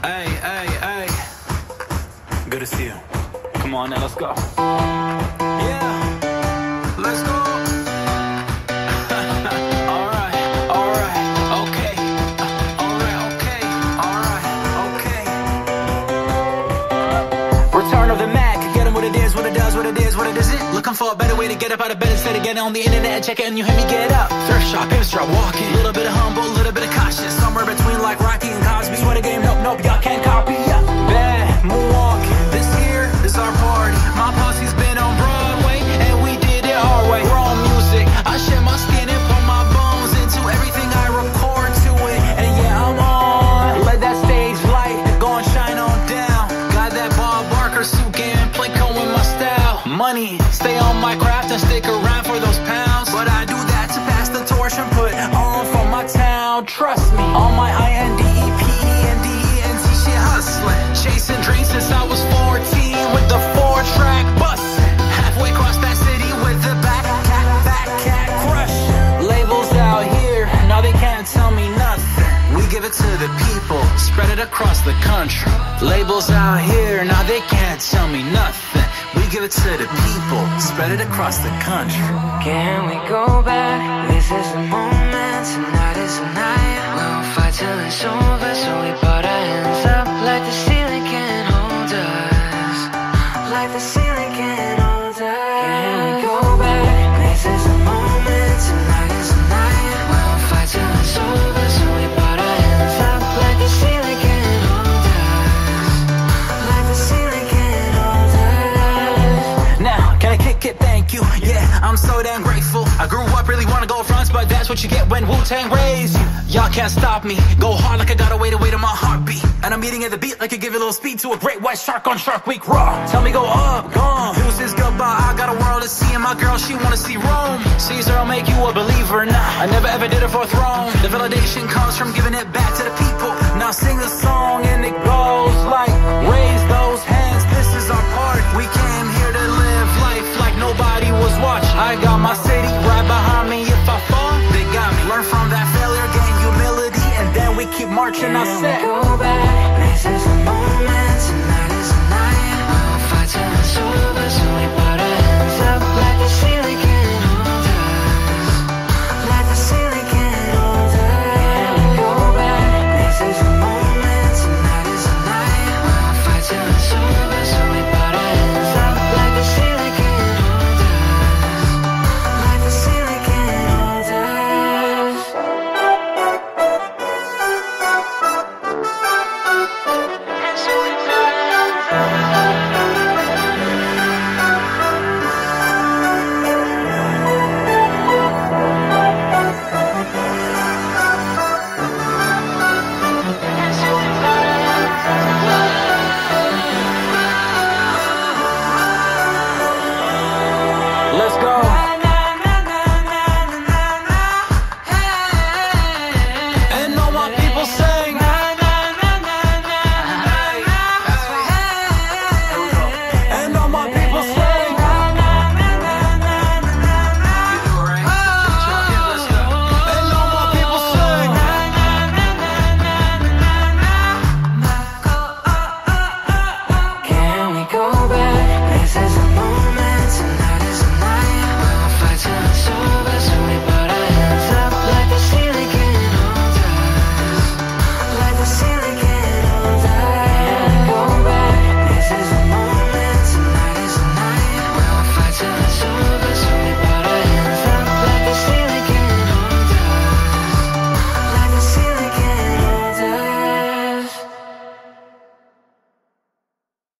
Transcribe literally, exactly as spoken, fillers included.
Hey, hey, hey. Good to see you. Come on now, let's go. Yeah, let's go. Alright, alright, okay. Alright, okay, alright, okay. Return of the Mac. Get him what it is, what it does, what it is, what it isn't. Looking for a better way to get up out of bed instead of getting on the internet and check it and you hear me get up. Thrift shop, pimp strap, walking. Little bit of humble, little bit of cautious. Somewhere between like Rocky and Cosby. Swear to game, nope, nope, y'all can't copy. Yeah. Bad Milwaukee, this here is our party. My posse's been on Broadway and we did it our way. We're on music, I shed my skin and put my bones into everything I record to it. And yeah, I'm on. Let that stage light go and shine on down. Got that Bob Barker suit game, play cold with my style. Money, stay on my craft and stick around for those pounds. But I do that to pass the torch and put on for my town. Trust me, on my I N D E P E N D E N T shit hustling. Chasing dreams since I was fourteen with the four track bustin'. Halfway across that city with the back cat, back cat crush. Labels out here, now they can't tell me nothing. We give it to the people, spread it across the country. Labels out here, now they can't tell me nothing. We give it to the people, spread it across the country. Can we go back? This is the moment, tonight is the night. We'll fight till it's over, so we put our hands up. Like the ceiling can't hold us. Like the ceiling can't hold us. Can we go back? This is the moment, tonight is the night. We'll fight till it's over, so we put our hands up. Like the ceiling can't hold us. Like the ceiling can't hold us. Now, can I kick it? Thank you. Yeah, I'm so damn grateful. I grew up really wanna go fronts, but that's what you get when Wu-Tang raised you. Y'all can't stop me. Go hard like I got a way to wait on my heartbeat. And I'm eating at the beat like I give a little speed to a great white shark on Shark Week Raw. Tell me go up, gone. Deuces goodbye. I got a world to see, and my girl, she wanna see Rome. Caesar, I'll make you a believer. Nah, I never ever did it for a throne. The validation comes from giving it back to the people. Now sing the song and it goes like, raise those hands, this is our part. We came here to live life like nobody was watching. I got my city right behind me. If I fall, they got me. Learn from that failure, gain humility, and then we keep marching. I said, go back.